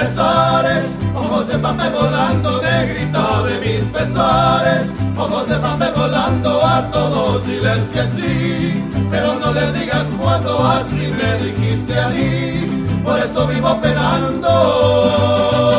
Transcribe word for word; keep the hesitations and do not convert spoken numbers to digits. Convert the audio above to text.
pesares, ojos de papel volando, negrita de mis pesares, ojos de papel volando, a todos diles que sí, pero no le digas cuando así me dijiste a mí, por eso vivo penando.